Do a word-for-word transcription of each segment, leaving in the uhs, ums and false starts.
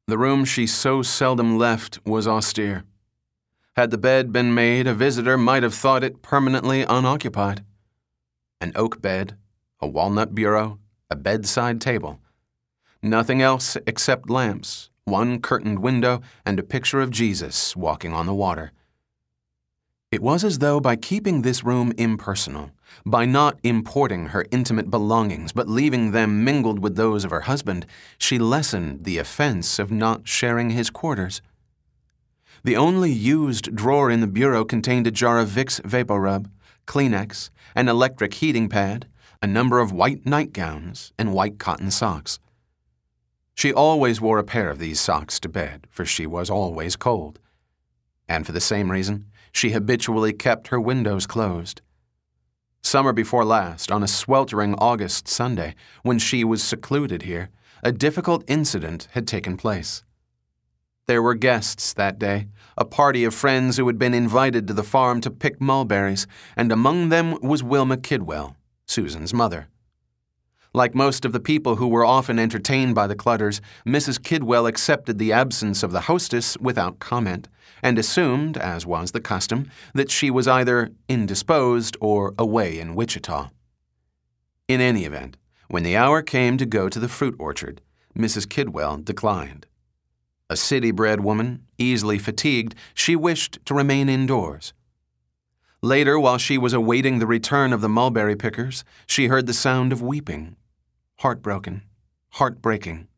The room she so seldom left was austere. Had the bed been made, a visitor might have thought it permanently unoccupied. An oak bed, a walnut bureau, a bedside table. Nothing else except lamps, one curtained window, and a picture of Jesus walking on the water. It was as though by keeping this room impersonal, by not importing her intimate belongings but leaving them mingled with those of her husband, she lessened the offense of not sharing his quarters. The only used drawer in the bureau contained a jar of Vicks VapoRub, Kleenex, an electric heating pad, a number of white nightgowns, and white cotton socks. She always wore a pair of these socks to bed, for she was always cold. And for the same reason, she habitually kept her windows closed. Summer before last, on a sweltering August Sunday, when she was secluded here, a difficult incident had taken place. There were guests that day, a party of friends who had been invited to the farm to pick mulberries, and among them was Wilma Kidwell, Susan's mother. Like most of the people who were often entertained by the Clutters, Missus Kidwell accepted the absence of the hostess without comment, and assumed, as was the custom, that she was either indisposed or away in Wichita. In any event, when the hour came to go to the fruit orchard, Missus Kidwell declined. A city-bred woman, easily fatigued, she wished to remain indoors. Later, while she was awaiting the return of the mulberry pickers, she heard the sound of weeping. Heartbroken, heartbreaking.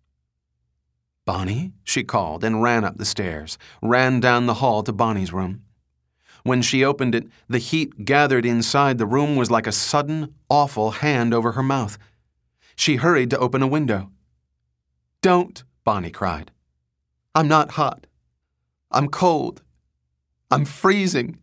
"Bonnie?" she called and ran up the stairs, ran down the hall to Bonnie's room. When she opened it, the heat gathered inside the room was like a sudden, awful hand over her mouth. She hurried to open a window. "Don't!" Bonnie cried. "I'm not hot. I'm cold. I'm freezing.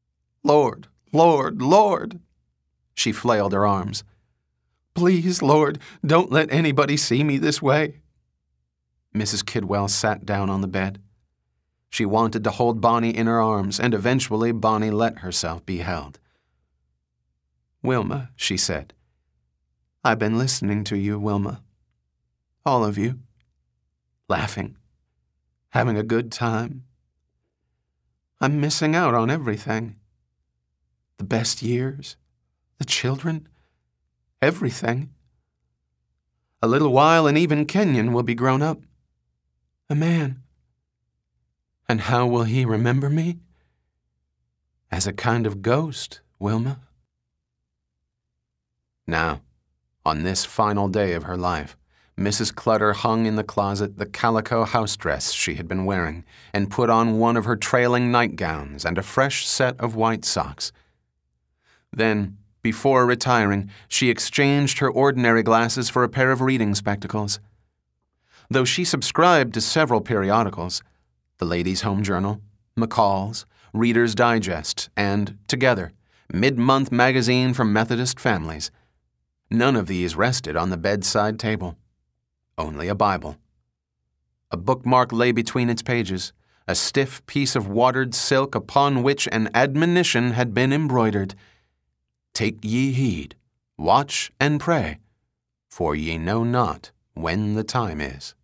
Lord, Lord, Lord!" She flailed her arms. "Please, Lord, don't let anybody see me this way." Missus Kidwell sat down on the bed. She wanted to hold Bonnie in her arms, and eventually Bonnie let herself be held. "Wilma," she said, "I've been listening to you, Wilma. All of you. Laughing. Having a good time. I'm missing out on everything. The best years. The children. Everything. A little while and even Kenyon will be grown up. A man. And how will he remember me? As a kind of ghost, Wilma." Now, on this final day of her life, Missus Clutter hung in the closet the calico house dress she had been wearing and put on one of her trailing nightgowns and a fresh set of white socks. Then, before retiring, she exchanged her ordinary glasses for a pair of reading spectacles. Though she subscribed to several periodicals, the Ladies' Home Journal, McCall's, Reader's Digest, and, together, Mid-Month Magazine for Methodist Families, none of these rested on the bedside table. Only a Bible. A bookmark lay between its pages, a stiff piece of watered silk upon which an admonition had been embroidered. "Take ye heed, watch and pray, for ye know not when the time is."